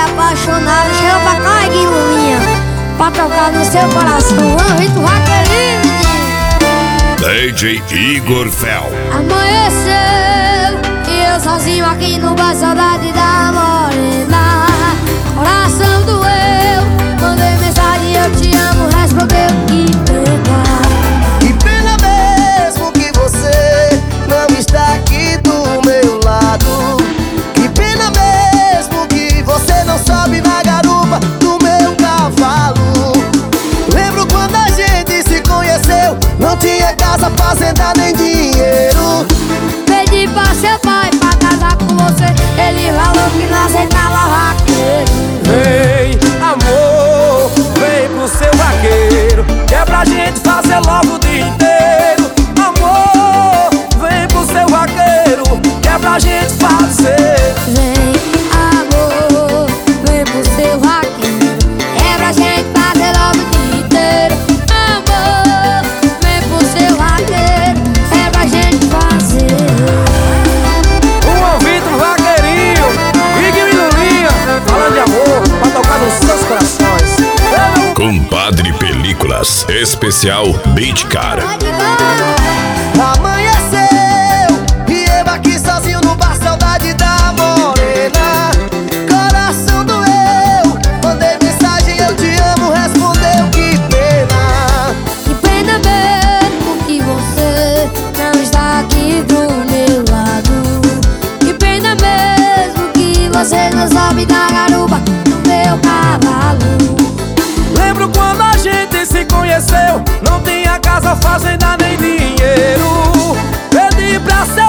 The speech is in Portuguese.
apaixonado, chega pra cá, Guilherminha, pra tocar no seu coração. Anvito Vaqueirinho. DJ Igor Fel. Amanheceu e eu sozinho aqui no bar, saudade da morena. Coração doeu, mandei mensagem, eu te amo, respondeu que pena. Que pena mesmo que você não está aqui do meu lado. Que pena mesmo que você não sobe na garupa do meu cavalo. Lembro quando a gente se conheceu, não tinha casa, fazenda nem dinheiro. Pedi pra seu pai pra casar com você, ele falou que não aceitava vaqueiro. Vem, amor, vem pro seu vaqueiro, que é pra gente fazer logo o dia inteiro. Amor, vem pro seu vaqueiro, que é pra gente fazer. Vem, amor, vem pro seu vaqueiro, é pra gente fazer logo o dia inteiro. Amor, vem pro seu vaqueiro, é pra gente fazer. Um ouvido vaqueirinho, Vigue e Lulinha, falando de amor, pra tocar nos seus corações. Compadre Películas, especial Beat Cara. Amanheceu e eu aqui sozinho no bar, saudade da morena. Coração doeu, mandei mensagem, eu te amo, respondeu que pena. Que pena mesmo que você não está aqui do meu lado. Que pena mesmo que você não sobe da garupa do meu cavalo. Lembro quando a gente se conheceu, não tinha casa, fazenda nem dinheiro. Pedi pra seu